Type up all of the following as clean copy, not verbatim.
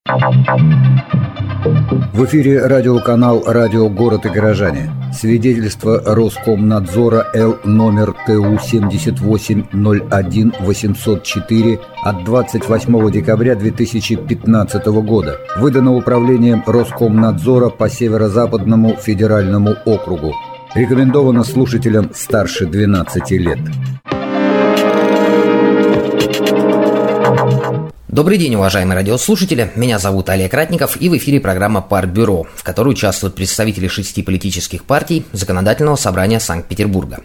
В эфире радиоканал «Радио Город и Горожане». Свидетельство Роскомнадзора Л номер ТУ 7801-804 от 28 декабря 2015 года. Выдано Управлением Роскомнадзора по Северо-Западному федеральному округу. Рекомендовано слушателям старше 12 лет. Добрый день, уважаемые радиослушатели. Меня зовут Олег Ратников, и в эфире программа «Партбюро», в которой участвуют представители 6 политических партий Законодательного собрания Санкт-Петербурга.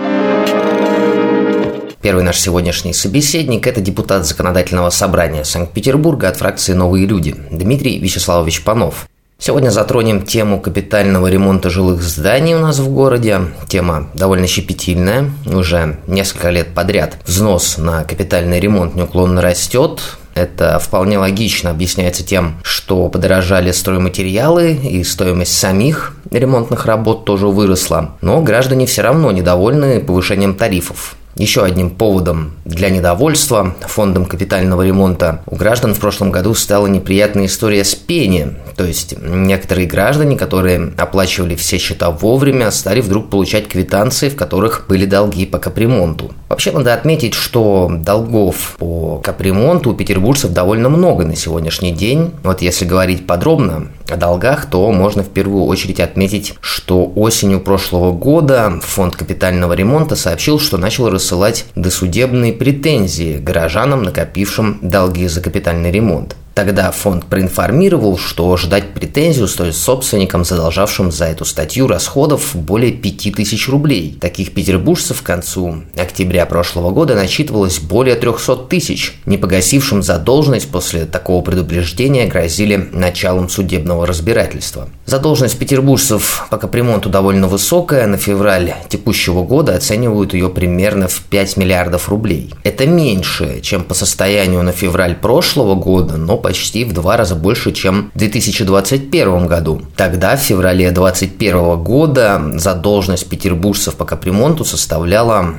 Первый наш сегодняшний собеседник – это депутат Законодательного собрания Санкт-Петербурга от фракции «Новые люди» Дмитрий Вячеславович Панов. Сегодня затронем тему капитального ремонта жилых зданий у нас в городе. Тема довольно щепетильная. Уже несколько лет подряд взнос на капитальный ремонт неуклонно растет. Это вполне логично объясняется тем, что подорожали стройматериалы и стоимость самих ремонтных работ тоже выросла. Но граждане все равно недовольны повышением тарифов. Еще одним поводом для недовольства фондом капитального ремонта у граждан в прошлом году стала неприятная история с пени. То есть некоторые граждане, которые оплачивали все счета вовремя, стали вдруг получать квитанции, в которых были долги по капремонту. Вообще надо отметить, что долгов по капремонту у петербуржцев довольно много на сегодняшний день. Вот если говорить подробно о долгах, то можно в первую очередь отметить, что осенью прошлого года фонд капитального ремонта сообщил, что начал рассылать досудебные претензии горожанам, накопившим долги за капитальный ремонт. Тогда фонд проинформировал, что ждать претензию стоит собственникам, задолжавшим за эту статью расходов более 5000 рублей. Таких петербуржцев к концу октября прошлого года насчитывалось более 300 тысяч. Не погасившим задолженность после такого предупреждения грозили началом судебного разбирательства. Задолженность петербуржцев по капремонту довольно высокая. На февраль текущего года оценивают ее примерно в 5 миллиардов рублей. Это меньше, чем по состоянию на февраль прошлого года, но почти в 2 раза больше, чем в 2021 году. Тогда, в феврале 2021 года, задолженность петербуржцев по капремонту составляла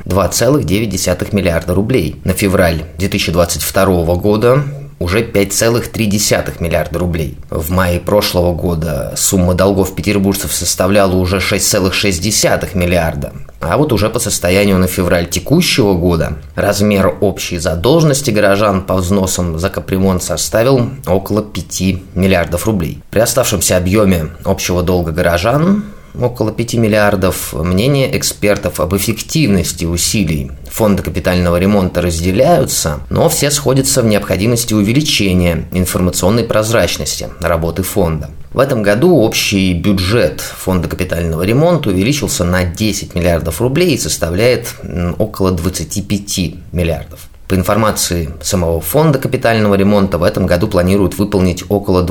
2,9 миллиарда рублей. На февраль 2022 года уже 5,3 миллиарда рублей. В мае прошлого года сумма долгов петербуржцев составляла уже 6,6 миллиарда. А вот уже по состоянию на февраль текущего года размер общей задолженности горожан по взносам за капремонт составил около 5 миллиардов рублей. При оставшемся объеме общего долга горожан около 5 миллиардов, мнения экспертов об эффективности усилий фонда капитального ремонта разделяются, но все сходятся в необходимости увеличения информационной прозрачности работы фонда. В этом году общий бюджет фонда капитального ремонта увеличился на 10 миллиардов рублей и составляет около 25 миллиардов. По информации самого фонда капитального ремонта, в этом году планируют выполнить около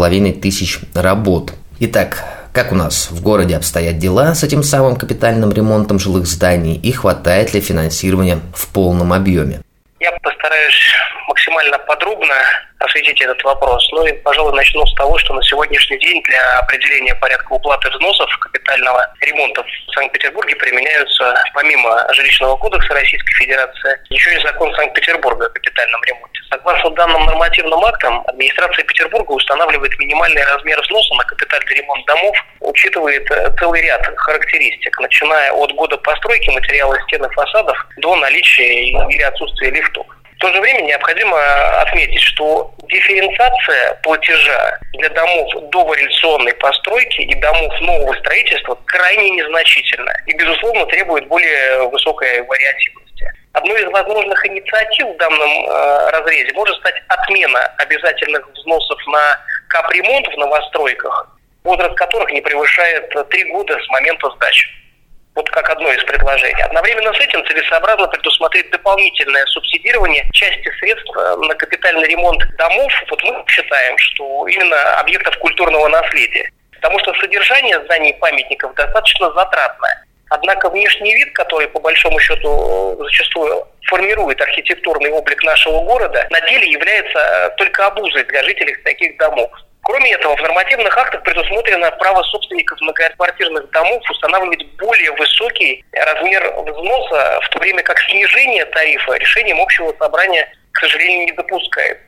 2500 работ. Итак, как у нас в городе обстоят дела с этим самым капитальным ремонтом жилых зданий и хватает ли финансирования в полном объеме? Я постараюсь максимально подробно осветить этот вопрос. Ну и, пожалуй, начну с того, что на сегодняшний день для определения порядка уплаты взносов капитального ремонта в Санкт-Петербурге применяются, помимо Жилищного кодекса Российской Федерации, еще и закон Санкт-Петербурга о капитальном ремонте. Согласно данным нормативным актам, администрация Петербурга устанавливает минимальный размер взноса на капитальный ремонт домов, учитывает целый ряд характеристик, начиная от года постройки материала стен и фасадов до наличия или отсутствия лифтов. В то же время необходимо отметить, что дифференциация платежа для домов дореволюционной постройки и домов нового строительства крайне незначительна и, безусловно, требует более высокой вариативности. Одной из возможных инициатив в данном разрезе может стать отмена обязательных взносов на капремонт в новостройках, возраст которых не превышает 3 года с момента сдачи. Вот как одно из предложений. Одновременно с этим целесообразно предусмотреть дополнительное субсидирование части средств на капитальный ремонт домов. Вот мы считаем, что именно объектов культурного наследия. Потому что содержание зданий и памятников достаточно затратное. Однако внешний вид, который по большому счету зачастую формирует архитектурный облик нашего города, на деле является только обузой для жителей таких домов. Кроме этого, в нормативных актах предусмотрено право собственников многоквартирных домов устанавливать более высокий размер взноса, в то время как снижение тарифа решением общего собрания, к сожалению, не допускается.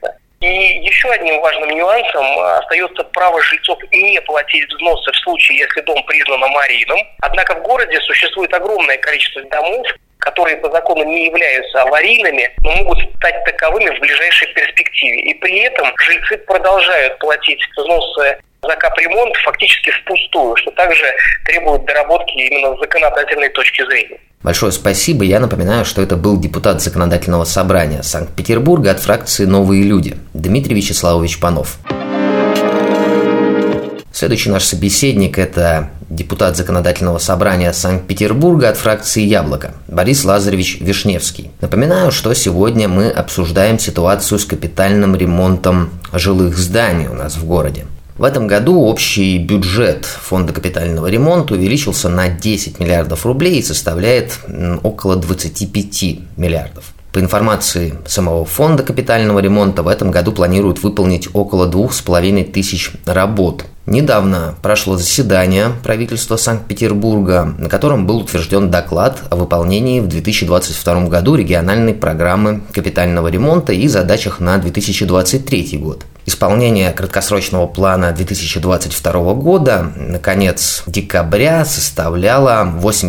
И еще одним важным нюансом остается право жильцов не платить взносы в случае, если дом признан аварийным. Однако в городе существует огромное количество домов, которые по закону не являются аварийными, но могут стать таковыми в ближайшей перспективе. И при этом жильцы продолжают платить взносы за капремонт фактически впустую, что также требует доработки именно с законодательной точки зрения. Большое спасибо. Я напоминаю, что это был депутат Законодательного собрания Санкт-Петербурга от фракции «Новые люди» Дмитрий Вячеславович Панов. Следующий наш собеседник – это депутат Законодательного собрания Санкт-Петербурга от фракции «Яблоко» Борис Лазаревич Вишневский. Напоминаю, что сегодня мы обсуждаем ситуацию с капитальным ремонтом жилых зданий у нас в городе. В этом году общий бюджет Фонда капитального ремонта увеличился на 10 миллиардов рублей и составляет около 25 миллиардов. По информации самого Фонда капитального ремонта, в этом году планируют выполнить около 2500 работ. Недавно прошло заседание правительства Санкт-Петербурга, на котором был утвержден доклад о выполнении в 2022 году региональной программы капитального ремонта и задачах на 2023 год. Исполнение краткосрочного плана 2022 года на конец декабря составляло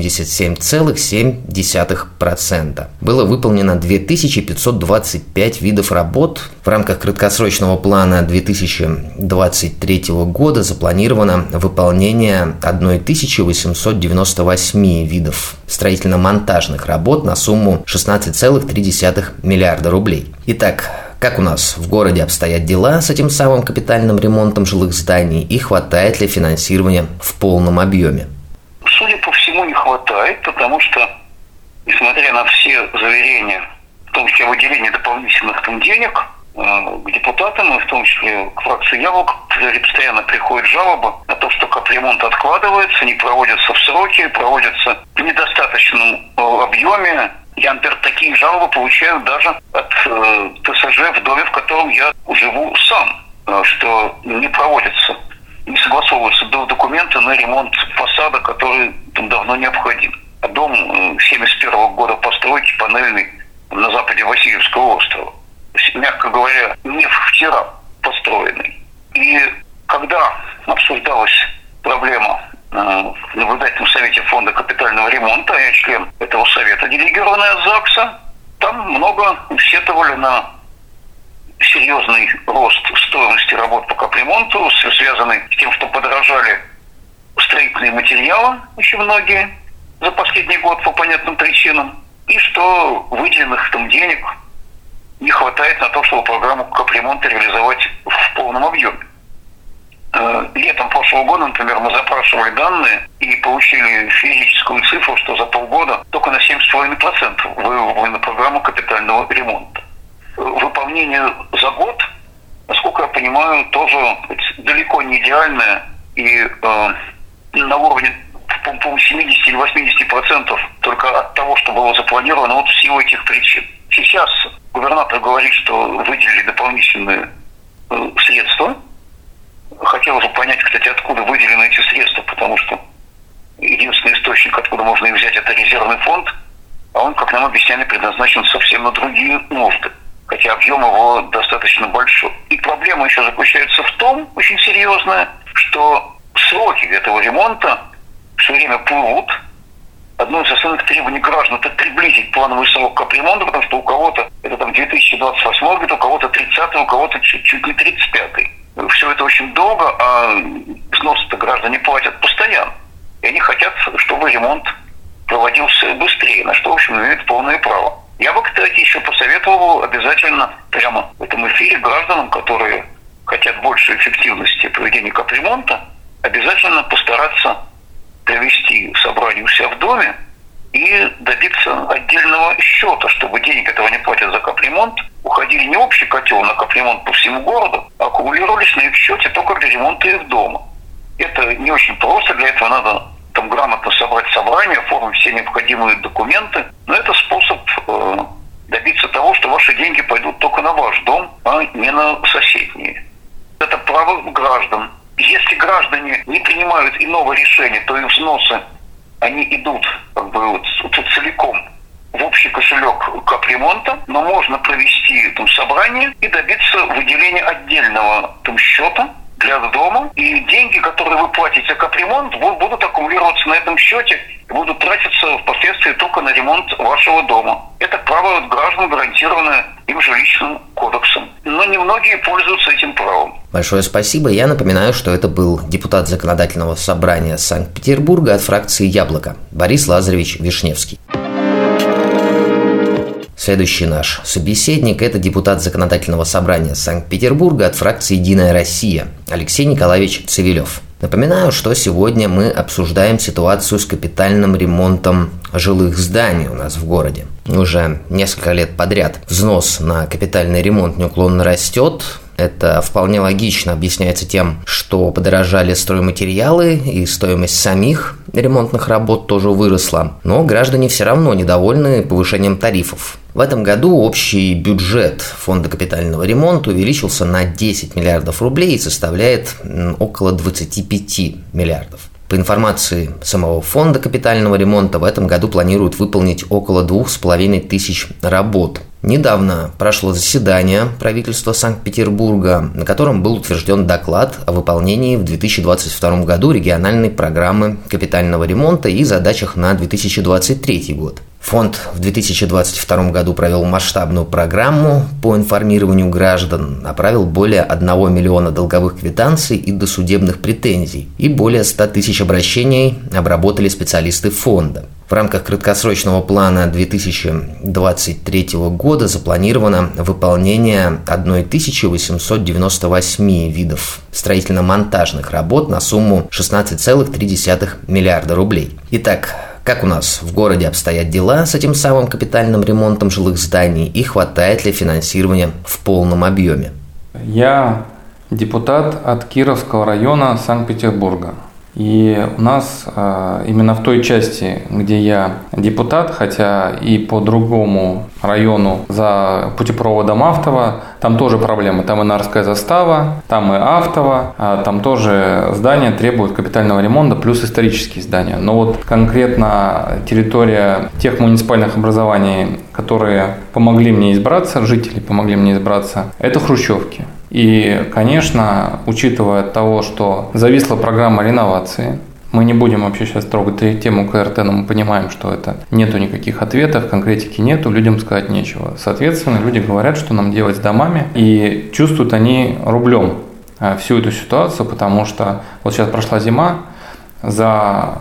87,7%. Было выполнено 2525 видов работ. В рамках краткосрочного плана 2023 года запланировано выполнение 1898 видов строительно-монтажных работ на сумму 16,3 миллиарда рублей. Итак, как у нас в городе обстоят дела с этим самым капитальным ремонтом жилых зданий и хватает ли финансирования в полном объеме? Судя по всему, не хватает, потому что, несмотря на все заверения, в том числе о выделении дополнительных денег, к депутатам, и в том числе к фракции «Яблоко», постоянно приходят жалобы на то, что капремонт откладывается, не проводится в сроки, проводится в недостаточном объеме. Я, например, такие жалобы получаю даже от ТСЖ в доме, в котором я живу сам, что не проводятся, не согласовываются документы на ремонт фасада, который там давно необходим. А дом 1971 года постройки, панельный, на западе Васильевского острова. Мягко говоря, не вчера построенный. И когда обсуждалась проблема в наблюдательном совете Фонда капитального ремонта, я член этого совета, делегированный от ЗАГСа, там много сетовали на серьезный рост стоимости работ по капремонту, связанный с тем, что подорожали строительные материалы, очень многие, за последний год по понятным причинам, и что выделенных там денег не хватает на то, чтобы программу капремонта реализовать в полном объеме. Летом прошлого года, например, мы запрашивали данные и получили физическую цифру, что за полгода только на 7,5% выполнена программа капитального ремонта. Выполнение за год, насколько я понимаю, тоже далеко не идеальное и на уровне, по-моему, 70 или 80% только от того, что было запланировано вот в силу этих причин. Сейчас губернатор говорит, что выделили дополнительные средства. Хотелось бы понять, кстати, откуда выделены эти средства, потому что единственный источник, откуда можно их взять, это резервный фонд, а он, как нам объясняли, предназначен совсем на другие нужды, хотя объем его достаточно большой. И проблема еще заключается в том, очень серьезная, что сроки этого ремонта все время плывут. Одно из основных требований граждан – это приблизить плановый срок капремонта, потому что у кого-то это там 2028 год, у кого-то 30-й, у кого-то чуть ли 35-й. Все это очень долго, а взносы-то граждане платят постоянно. И они хотят, чтобы ремонт проводился быстрее, на что, в общем, имеют полное право. Я бы, кстати, еще посоветовал обязательно прямо в этом эфире гражданам, которые хотят большей эффективности проведения капремонта, обязательно постараться провести собрание у себя в доме и добиться отдельного счета, чтобы денег, этого не платят за капремонт, уходили не общий котел на капремонт по всему городу, а аккумулировались на их счете только для ремонта их дома. Это не очень просто, для этого надо там грамотно собрать собрание, оформить все необходимые документы, но это способ добиться того, что ваши деньги пойдут только на ваш дом, а не на соседние. Это право граждан. Если граждане не принимают иного решения, то их взносы, они идут как бы вот целиком в общий кошелек капремонта, но можно провести собрание и добиться выделения отдельного счета для дома. И деньги, которые вы платите за капремонт, будут аккумулироваться на этом счете и будут тратиться впоследствии только на ремонт вашего дома. Это право граждан, гарантированное им жилищным кодексом. Но немногие пользуются этим правом. Большое спасибо. Я напоминаю, что это был депутат Законодательного собрания Санкт-Петербурга от фракции «Яблоко» Борис Лазаревич Вишневский. Следующий наш собеседник – это депутат Законодательного собрания Санкт-Петербурга от фракции «Единая Россия» Алексей Николаевич Цивилев. Напоминаю, что сегодня мы обсуждаем ситуацию с капитальным ремонтом жилых зданий у нас в городе. Уже несколько лет подряд взнос на капитальный ремонт неуклонно растет. Это вполне логично объясняется тем, что подорожали стройматериалы и стоимость самих ремонтных работ тоже выросла. Но граждане все равно недовольны повышением тарифов. В этом году общий бюджет Фонда капитального ремонта увеличился на 10 миллиардов рублей и составляет около 25 миллиардов. По информации самого Фонда капитального ремонта, в этом году планируют выполнить около 2500 работ. Недавно прошло заседание правительства Санкт-Петербурга, на котором был утвержден доклад о выполнении в 2022 году региональной программы капитального ремонта и задачах на 2023 год. Фонд в 2022 году провел масштабную программу по информированию граждан, направил более 1 миллиона долговых квитанций и досудебных претензий, и более 100 тысяч обращений обработали специалисты фонда. В рамках краткосрочного плана 2023 года запланировано выполнение 1898 видов строительно-монтажных работ на сумму 16,3 миллиарда рублей. Итак, как у нас в городе обстоят дела с этим самым капитальным ремонтом жилых зданий и хватает ли финансирования в полном объеме? Я депутат от Кировского района Санкт-Петербурга. И у нас именно в той части, где я депутат, хотя и по другому району за путепроводом Автово, там тоже проблемы. Там и Нарская застава, там и Автово, там тоже здания требуют капитального ремонта, плюс исторические здания. Но вот конкретно территория тех муниципальных образований, которые помогли мне избраться, жители помогли мне избраться, это хрущевки. И, конечно, учитывая того, что зависла программа реновации, мы не будем вообще сейчас трогать тему КРТ, но мы понимаем, что это нету никаких ответов, конкретики нету, людям сказать нечего. Соответственно, люди говорят, что нам делать с домами, и чувствуют они рублем всю эту ситуацию, потому что вот сейчас прошла зима, за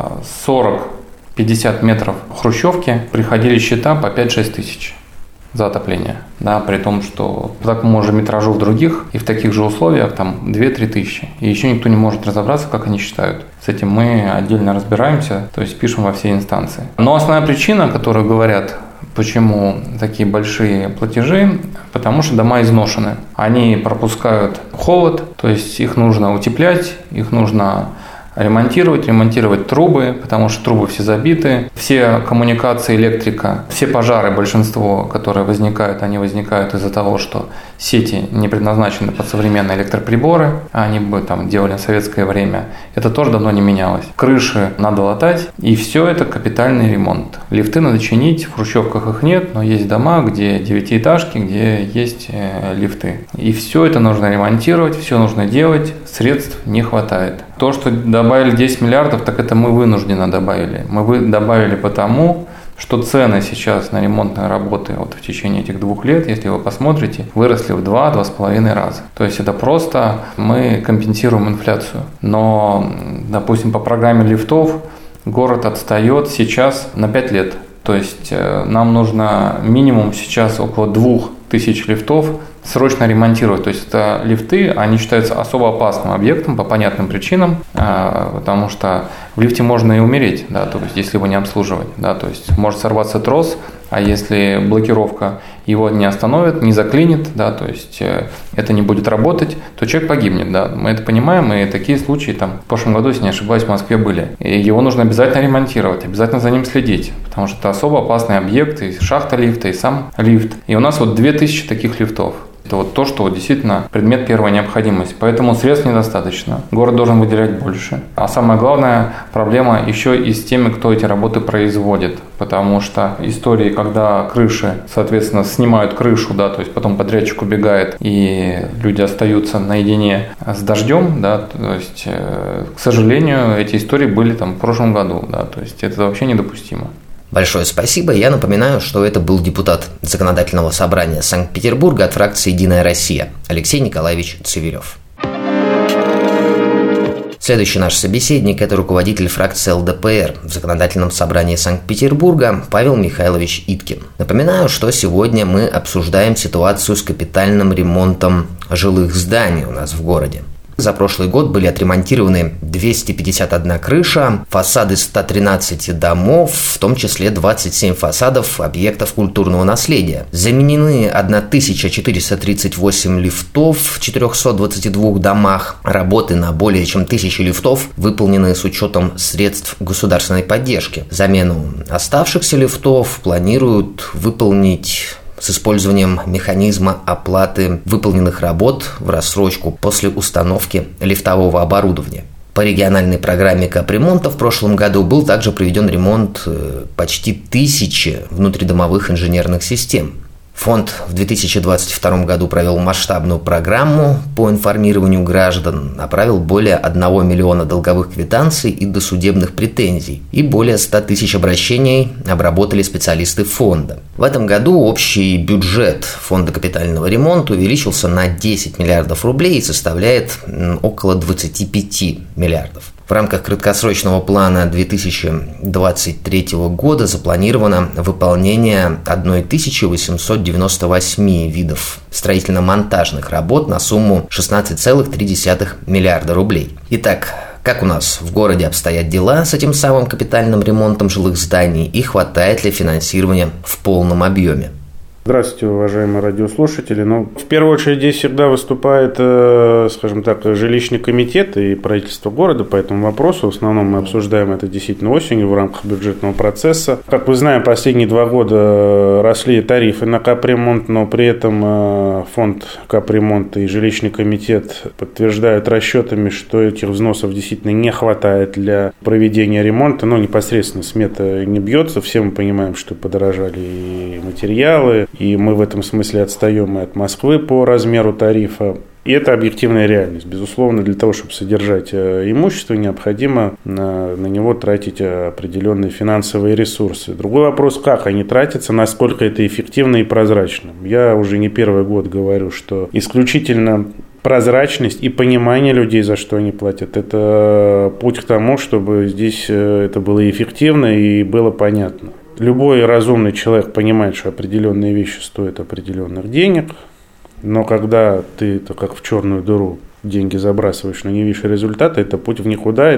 40-50 метров хрущевки приходили счета по 5-6 тысяч за отопление, да, при том, что по такому же метражу в других и в таких же условиях там 2-3 тысячи. И еще никто не может разобраться, как они считают. С этим мы отдельно разбираемся, то есть пишем во все инстанции. Но основная причина, которую говорят, почему такие большие платежи, потому что дома изношены. Они пропускают холод, то есть их нужно утеплять, их нужно ремонтировать трубы, потому что трубы все забиты, все коммуникации, электрика, все пожары, большинство, которые возникают, они возникают из-за того, что сети не предназначены под современные электроприборы, а они бы там делали в советское время. Это тоже давно не менялось. Крыши надо латать, и все это капитальный ремонт. Лифты надо чинить, в хрущевках их нет, но есть дома, где девятиэтажки, где есть лифты. И все это нужно ремонтировать, все нужно делать, средств не хватает. То, что добавили 10 миллиардов, так это мы вынужденно добавили. Мы добавили потому, что цены сейчас на ремонтные работы вот в течение этих 2 лет, если вы посмотрите, выросли в 2-2,5 раза. То есть это просто мы компенсируем инфляцию. Но, допустим, по программе лифтов город отстает сейчас на 5 лет. То есть нам нужно минимум сейчас около 2000 лифтов срочно ремонтировать. То есть это лифты, они считаются особо опасным объектом по понятным причинам, потому что в лифте можно и умереть, да, то есть если его не обслуживать, да, то есть может сорваться трос, а если блокировка его не остановит, не заклинит, да, то есть это не будет работать, то человек погибнет, да, мы это понимаем, и такие случаи там в прошлом году, если не ошибаюсь, в Москве были. И его нужно обязательно ремонтировать, обязательно за ним следить, потому что это особо опасный объект, и шахта лифта, и сам лифт. И у нас вот 2000 таких лифтов. Это вот то, что действительно предмет первой необходимости. Поэтому средств недостаточно. Город должен выделять больше. А самая главная проблема еще и с теми, кто эти работы производит. Потому что истории, когда крыши, соответственно, снимают крышу, да, то есть потом подрядчик убегает, и люди остаются наедине с дождем, да, то есть, к сожалению, эти истории были там в прошлом году, да, то есть это вообще недопустимо. Большое спасибо. Я напоминаю, что это был депутат Законодательного собрания Санкт-Петербурга от фракции «Единая Россия» Алексей Николаевич Цивилев. Следующий наш собеседник – это руководитель фракции ЛДПР в Законодательном собрании Санкт-Петербурга Павел Михайлович Иткин. Напоминаю, что сегодня мы обсуждаем ситуацию с капитальным ремонтом жилых зданий у нас в городе. За прошлый год были отремонтированы 251 крыша, фасады 113 домов, в том числе 27 фасадов объектов культурного наследия. Заменены 1438 лифтов в 422 домах. Работы на более чем 1000 лифтов выполнены с учетом средств государственной поддержки. Замену оставшихся лифтов планируют выполнить с использованием механизма оплаты выполненных работ в рассрочку после установки лифтового оборудования. По региональной программе капремонта в прошлом году был также проведен ремонт почти 1000 внутридомовых инженерных систем. Фонд в 2022 году провел масштабную программу по информированию граждан, направил более 1 миллиона долговых квитанций и досудебных претензий, и более 100 тысяч обращений обработали специалисты фонда. В этом году общий бюджет фонда капитального ремонта увеличился на 10 миллиардов рублей и составляет около 25 миллиардов. В рамках краткосрочного плана 2023 года запланировано выполнение 1898 видов строительно-монтажных работ на сумму 16,3 миллиарда рублей. Итак, как у нас в городе обстоят дела с этим самым капитальным ремонтом жилых зданий и хватает ли финансирования в полном объеме? Здравствуйте, уважаемые радиослушатели. В первую очередь здесь всегда выступает, скажем так, жилищный комитет и правительство города по этому вопросу. В основном мы обсуждаем это действительно осенью в рамках бюджетного процесса. Как вы знаете, последние 2 года росли тарифы на капремонт, но при этом фонд капремонта и жилищный комитет подтверждают расчетами, что этих взносов действительно не хватает для проведения ремонта. Непосредственно смета не бьется. Все мы понимаем, что подорожали и материалы, и мы в этом смысле отстаем и от Москвы по размеру тарифа. И это объективная реальность. Безусловно, для того, чтобы содержать имущество, необходимо на него тратить определенные финансовые ресурсы. Другой вопрос, как они тратятся, насколько это эффективно и прозрачно. Я уже не первый год говорю, что исключительно прозрачность и понимание людей, за что они платят, это путь к тому, чтобы здесь это было эффективно и было понятно. Любой разумный человек понимает, что определенные вещи стоят определенных денег, но когда ты, как в черную дыру, деньги забрасываешь, но не видишь результата, это путь в никуда,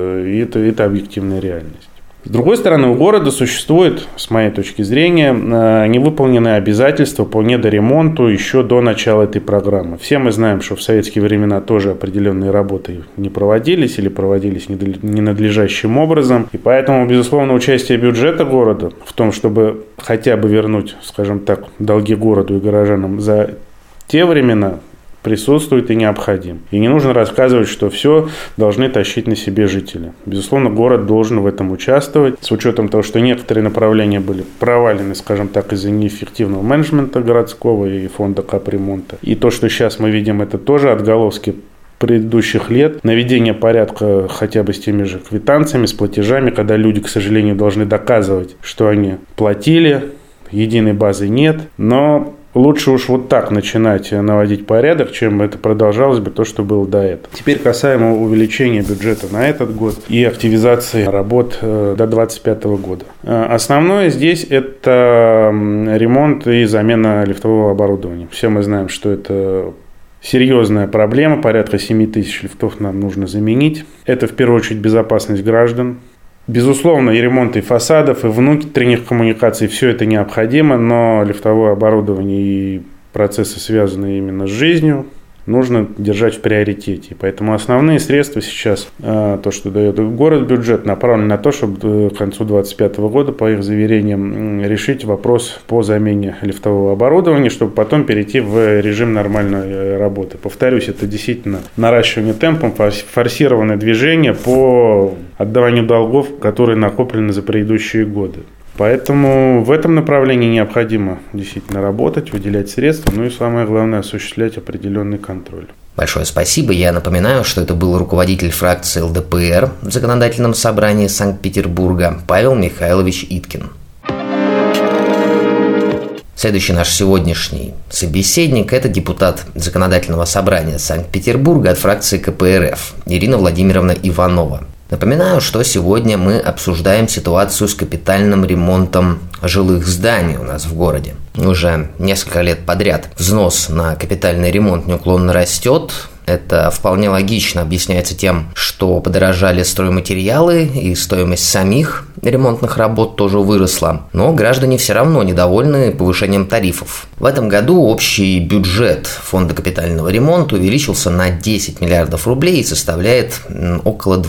это объективная реальность. С другой стороны, у города существует, с моей точки зрения, невыполненные обязательства по недоремонту еще до начала этой программы. Все мы знаем, что в советские времена тоже определенные работы не проводились или проводились ненадлежащим образом. И поэтому, безусловно, участие бюджета города в том, чтобы хотя бы вернуть, скажем так, долги городу и горожанам за те времена, присутствует и необходим. И не нужно рассказывать, что все должны тащить на себе жители. Безусловно, город должен в этом участвовать, с учетом того, что некоторые направления были провалены, скажем так, из-за неэффективного менеджмента городского и фонда капремонта. И то, что сейчас мы видим, это тоже отголоски предыдущих лет, наведение порядка хотя бы с теми же квитанциями, с платежами, когда люди, к сожалению, должны доказывать, что они платили, единой базы нет, но лучше уж вот так начинать наводить порядок, чем это продолжалось бы то, что было до этого. Теперь касаемо увеличения бюджета на этот год и активизации работ до 2025 года. Основное здесь это ремонт и замена лифтового оборудования. Все мы знаем, что это серьезная проблема, порядка 7 тысяч лифтов нам нужно заменить. Это в первую очередь безопасность граждан. Безусловно, и ремонт и фасадов, и внутренних коммуникаций, все это необходимо, но лифтовое оборудование и процессы, связанные именно с жизнью нужно держать в приоритете. Поэтому основные средства сейчас, то, что дает город бюджет, направлены на то, чтобы к концу 2025 года, по их заверениям, решить вопрос по замене лифтового оборудования, чтобы потом перейти в режим нормальной работы. Повторюсь, это действительно наращивание темпом, форсированное движение по отдаванию долгов, которые накоплены за предыдущие годы. Поэтому в этом направлении необходимо действительно работать, выделять средства, ну и самое главное, осуществлять определенный контроль. Большое спасибо. Я напоминаю, что это был руководитель фракции ЛДПР в Законодательном собрании Санкт-Петербурга Павел Михайлович Иткин. Следующий наш сегодняшний собеседник – это депутат Законодательного собрания Санкт-Петербурга от фракции КПРФ Ирина Владимировна Иванова. Напоминаю, что сегодня мы обсуждаем ситуацию с капитальным ремонтом жилых зданий у нас в городе. Уже несколько лет подряд взнос на капитальный ремонт неуклонно растет. Это вполне логично объясняется тем, что подорожали стройматериалы и стоимость самих ремонтных работ тоже выросла. Но граждане все равно недовольны повышением тарифов. В этом году общий бюджет фонда капитального ремонта увеличился на 10 миллиардов рублей и составляет около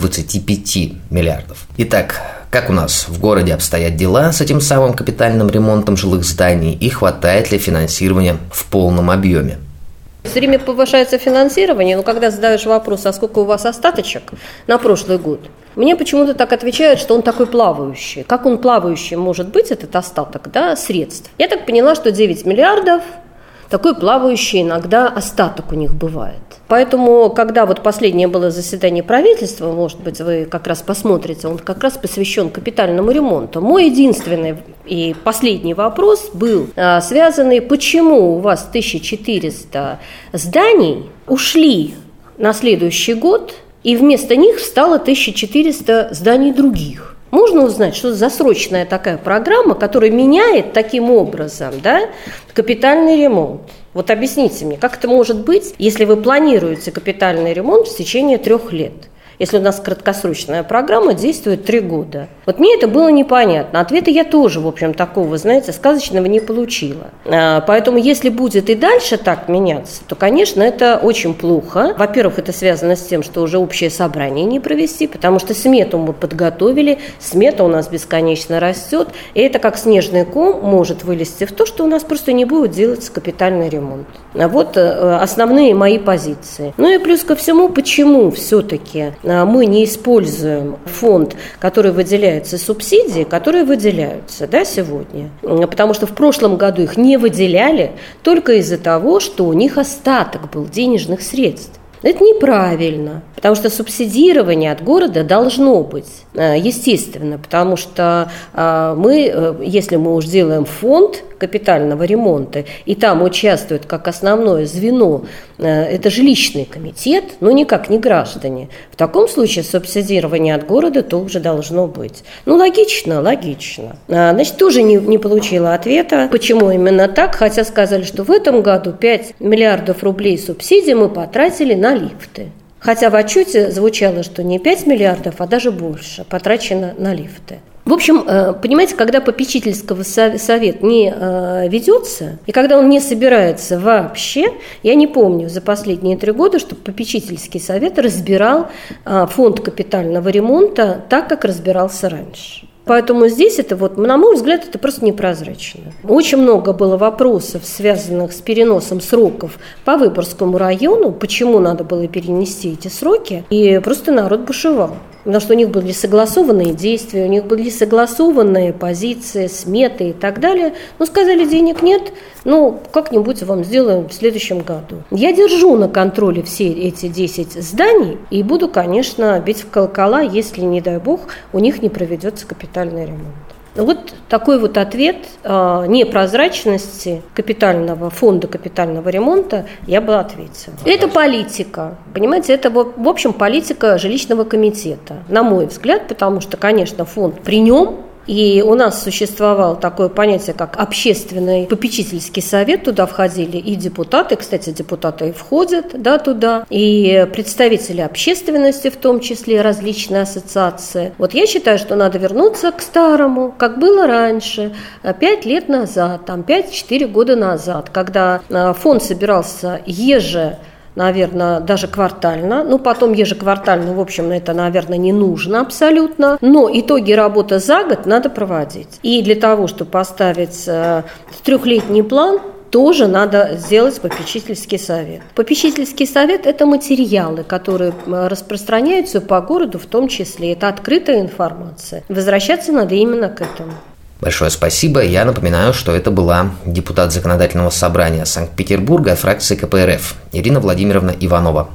25 миллиардов. Итак, как у нас в городе обстоят дела с этим самым капитальным ремонтом жилых зданий и хватает ли финансирования в полном объеме? Все время повышается финансирование, но когда задаешь вопрос, а сколько у вас остаточек на прошлый год, мне почему-то так отвечают, что он такой плавающий. Как он плавающий может быть, этот остаток, средств? Я так поняла, что 9 миллиардов, такой плавающий иногда остаток у них бывает. Поэтому, когда последнее было заседание правительства, может быть, вы как раз посмотрите, он как раз посвящен капитальному ремонту. Мой единственный и последний вопрос был связанный, почему у вас 1400 зданий ушли на следующий год, и вместо них встало 1400 зданий других. Можно узнать, что за срочная такая программа, которая меняет таким образом капитальный ремонт? Объясните мне, как это может быть, если вы планируете капитальный ремонт в течение 3 лет? Если у нас краткосрочная программа действует 3 года. Мне это было непонятно. Ответа я тоже, такого, сказочного не получила. Поэтому, если будет и дальше так меняться, то, конечно, это очень плохо. Во-первых, это связано с тем, что уже общее собрание не провести, потому что смету мы подготовили, смета у нас бесконечно растет, и это как снежный ком может вылезти в то, что у нас просто не будет делаться капитальный ремонт. Основные мои позиции. Ну и плюс ко всему, почему все-таки мы не используем фонд, который выделяется, субсидии, которые выделяются сегодня. Потому что в прошлом году их не выделяли только из-за того, что у них остаток был денежных средств. Это неправильно, потому что субсидирование от города должно быть, естественно, потому что если мы уж делаем фонд капитального ремонта, и там участвует как основное звено, это жилищный комитет, но никак не граждане. В таком случае субсидирование от города тоже должно быть. Логично. Значит, тоже не получила ответа, почему именно так, хотя сказали, что в этом году 5 миллиардов рублей субсидий мы потратили на лифты. Хотя в отчете звучало, что не 5 миллиардов, а даже больше потрачено на лифты. В общем, понимаете, когда попечительский совет не ведется, и когда он не собирается вообще, я не помню за последние 3 года, чтобы попечительский совет разбирал фонд капитального ремонта так, как разбирался раньше. Поэтому здесь это, на мой взгляд, это просто непрозрачно. Очень много было вопросов, связанных с переносом сроков по Выборгскому району, почему надо было перенести эти сроки, и просто народ бушевал. Потому что у них были согласованные действия, у них были согласованные позиции, сметы и так далее. Но сказали, денег нет, как-нибудь вам сделаем в следующем году. Я держу на контроле все эти 10 зданий и буду, конечно, бить в колокола, если, не дай бог, у них не проведется капитальный ремонт. Такой ответ непрозрачности фонда капитального ремонта я бы ответила. Это политика, понимаете, это в общем политика жилищного комитета, на мой взгляд, потому что, конечно, фонд при нем. И у нас существовало такое понятие, как общественный попечительский совет. Туда входили и депутаты, кстати, депутаты и входят туда, и представители общественности, в том числе различные ассоциации. Я считаю, что надо вернуться к старому, как было раньше, 5 лет назад, 5-4 года назад, когда фонд собирался наверное, даже квартально. Потом ежеквартально, в общем, это, наверное, не нужно абсолютно. Но итоги работы за год надо проводить. И для того, чтобы поставить трехлетний план, тоже надо сделать попечительский совет. Попечительский совет – это материалы, которые распространяются по городу в том числе. Это открытая информация. Возвращаться надо именно к этому. Большое спасибо. Я напоминаю, что это была депутат Законодательного собрания Санкт-Петербурга от фракции КПРФ Ирина Владимировна Иванова.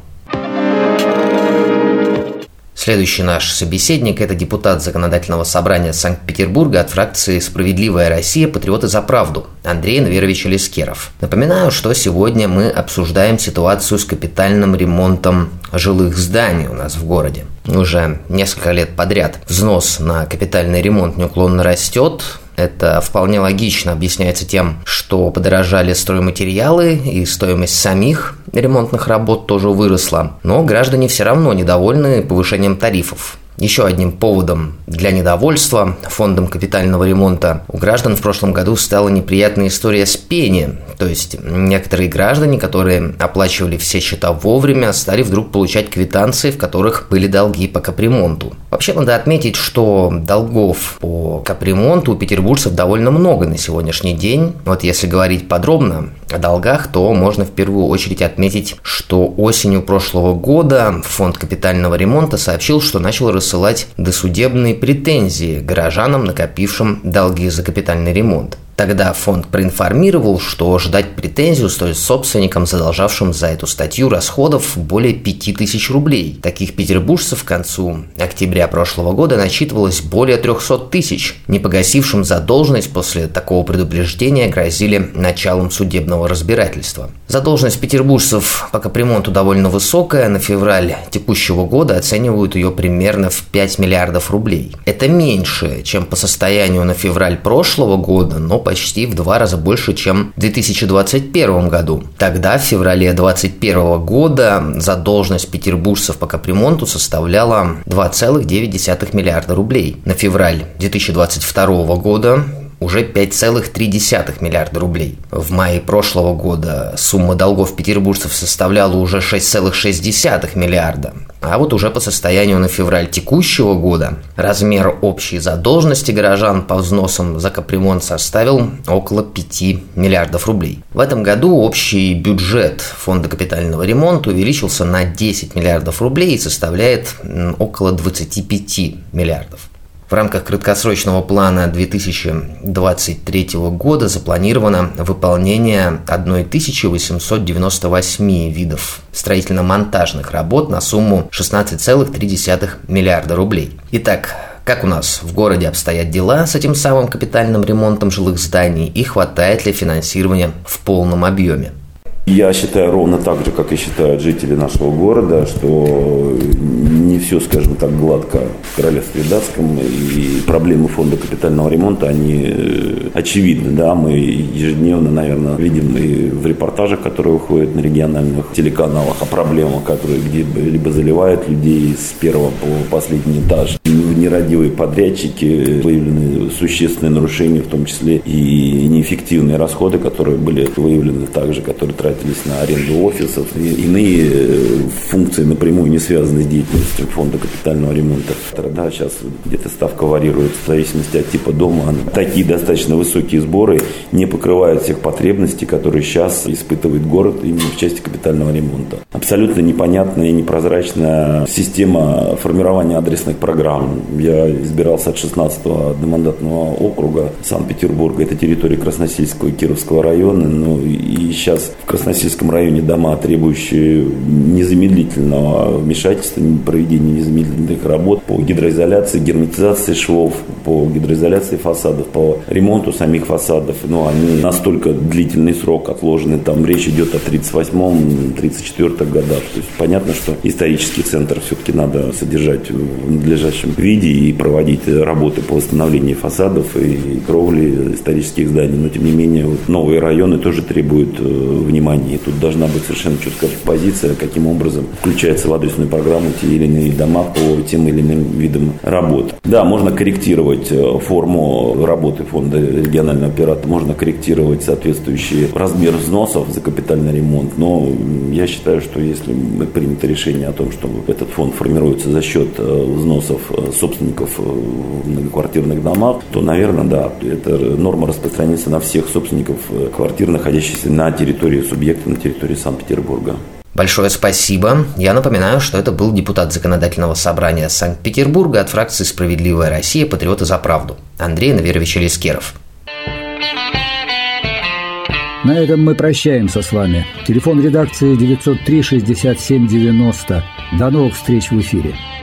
Следующий наш собеседник – это депутат Законодательного собрания Санкт-Петербурга от фракции «Справедливая Россия. Патриоты за правду» Андрей Энверович Элискеров. Напоминаю, что сегодня мы обсуждаем ситуацию с капитальным ремонтом жилых зданий у нас в городе. Уже несколько лет подряд взнос на капитальный ремонт неуклонно растет. Это вполне логично объясняется тем, что подорожали стройматериалы и стоимость самих ремонтных работ тоже выросла. Но граждане все равно недовольны повышением тарифов. Еще одним поводом для недовольства фондом капитального ремонта у граждан в прошлом году стала неприятная история с пени. То есть некоторые граждане, которые оплачивали все счета вовремя, стали вдруг получать квитанции, в которых были долги по капремонту. Вообще надо отметить, что долгов по капремонту у петербуржцев довольно много на сегодняшний день. Вот если говорить подробно о долгах, то можно в первую очередь отметить, что осенью прошлого года фонд капитального ремонта сообщил, что начал рассылать досудебные претензии горожанам, накопившим долги за капитальный ремонт. Тогда фонд проинформировал, что ждать претензию стоит собственникам, задолжавшим за эту статью расходов более 5000 рублей. Таких петербуржцев к концу октября прошлого года насчитывалось более 300 тысяч. Не погасившим задолженность после такого предупреждения грозили началом судебного разбирательства. Задолженность петербуржцев по капремонту довольно высокая. На февраль текущего года оценивают ее примерно в 5 миллиардов рублей. Это меньше, чем по состоянию на февраль прошлого года, но почти в 2 раза больше, чем в 2021 году. Тогда, в феврале 2021 года, задолженность петербуржцев по капремонту составляла 2,9 миллиарда рублей. На февраль 2022 года уже 5,3 миллиарда рублей. В мае прошлого года сумма долгов петербуржцев составляла уже 6,6 миллиарда. А вот уже по состоянию на февраль текущего года размер общей задолженности горожан по взносам за капремонт составил около 5 миллиардов рублей. В этом году общий бюджет фонда капитального ремонта увеличился на 10 миллиардов рублей и составляет около 25 миллиардов. В рамках краткосрочного плана 2023 года запланировано выполнение 1898 видов строительно-монтажных работ на сумму 16,3 миллиарда рублей. Итак, как у нас в городе обстоят дела с этим самым капитальным ремонтом жилых зданий и хватает ли финансирования в полном объеме? Я считаю ровно так же, как и считают жители нашего города, что не все, скажем так, гладко в Королевстве Датском, и проблемы фонда капитального ремонта, они очевидны, да, мы ежедневно, наверное, видим и в репортажах, которые выходят на региональных телеканалах, о проблемах, которые где-либо заливают людей с первого по последний этаж. Нерадивые подрядчики, выявлены существенные нарушения, в том числе и неэффективные расходы, которые были выявлены также, которые тратились на аренду офисов и иные функции, напрямую не связанные с деятельностью фонда капитального ремонта. Да, сейчас где-то ставка варьируется в зависимости от типа дома. Такие достаточно высокие сборы не покрывают всех потребностей, которые сейчас испытывает город именно в части капитального ремонта. Абсолютно непонятная и непрозрачная система формирования адресных программ. Я избирался от 16-го одномандатного округа Санкт-Петербурга. Это территория Красносельского и Кировского района. Ну и сейчас в Красносельском районе дома, требующие незамедлительного вмешательства, проведения незамедлительных работ по гидроизоляции, герметизации швов, по гидроизоляции фасадов, по ремонту самих фасадов. Но они настолько длительный срок отложены. Там речь идет о 38-34 годах. То есть понятно, что исторический центр все-таки надо содержать в надлежащем виде и проводить работы по восстановлению фасадов и кровли исторических зданий. Но тем не менее новые районы тоже требуют внимания. И тут должна быть совершенно четкая позиция, каким образом включается в адресную программу те или иные дома по тем или иным видам работ. Да, можно корректировать форму работы фонда регионального оператора, можно корректировать соответствующий размер взносов за капитальный ремонт, но я считаю, что если принято решение о том, что этот фонд формируется за счет взносов собственников в многоквартирных домах, то, наверное, да, эта норма распространится на всех собственников квартир, находящихся на территории субъекта, на территории Санкт-Петербурга. Большое спасибо. Я напоминаю, что это был депутат Законодательного собрания Санкт-Петербурга от фракции «Справедливая Россия. Патриоты за правду» Андрей Наверович Элискеров. На этом мы прощаемся с вами. Телефон редакции 903-67-90. До новых встреч в эфире.